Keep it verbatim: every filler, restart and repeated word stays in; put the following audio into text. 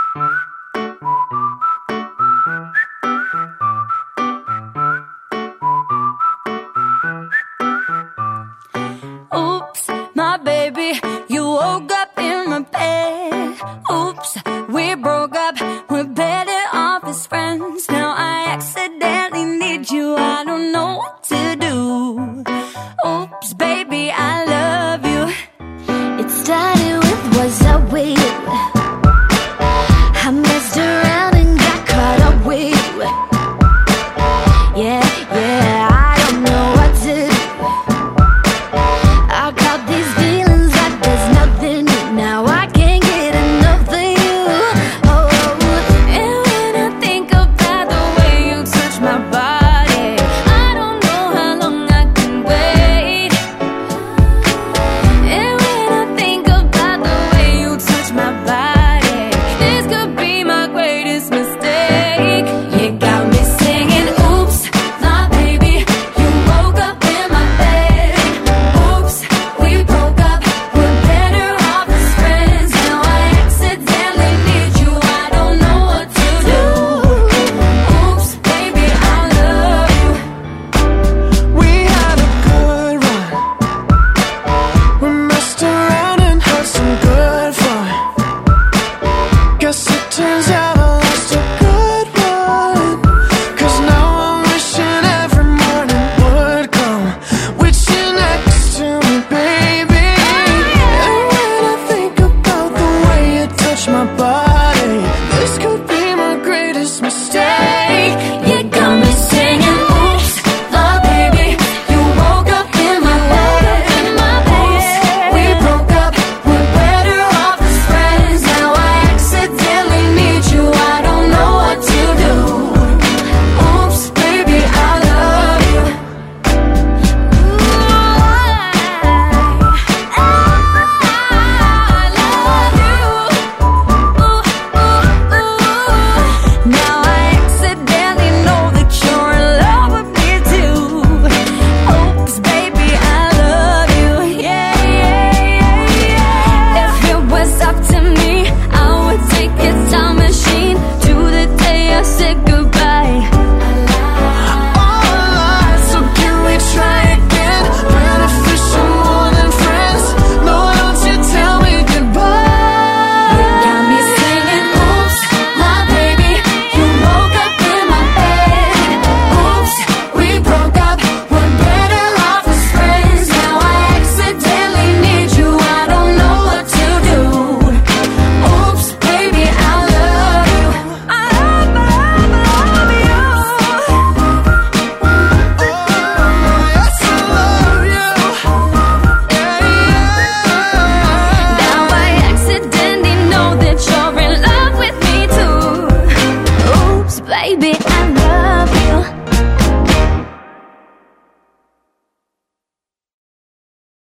Oops, my baby, you woke up in my bed. Oops, we broke up, we're better off as friends. Now I accidentally need you, I don't know what to do. Oops, baby, I love you. It started with what's up with you. I messed around and got caught up with you. Yeah, yeah, I don't know what to do. I got these feelings like there's nothing new. Now I can't get enough of you. Oh, and when I think about the way you touch my body, I don't know how long I can wait. And when I think about the way you touch my body, this could be my greatest mistake. You got me singing, oops, my baby, you woke up in my bed. Oops, we broke up, we're better off as friends. Now I accidentally need you, I don't know what to do. Oops, baby, I love you. We had a good run. We messed around and had some good fun. Guess it turns out I lost a good one. 'Cause now I'm wishing every morning would come with you next to me, baby. And when I think about the way you touch my body, this could be my greatest mistake. You got me singing, oops, my baby, you woke up in my bed. Oops, we broke up, we're better off as friends. Now I accidentally need you, I don't know what to do. Oops, baby, I love you. Now I accidentally know that you're in love with me too. Oops, baby, I love you. Yeah, yeah, yeah, yeah. If it was up to me, I would take a time machine to the day I said goodbye. All alive, so can we try again? Beneficial more than friends. No, don't you tell me goodbye. You got me singing, oops, my baby, you woke up in my bed. Oops, we broke up, we're better off as friends. Now I accidentally need you, I don't know what to do. Oops, baby, I love you. I love, I love, I love you. Oh, yes, I love you. Yeah, yeah. Now I accidentally know that you're in love with me too. Oops, baby, I love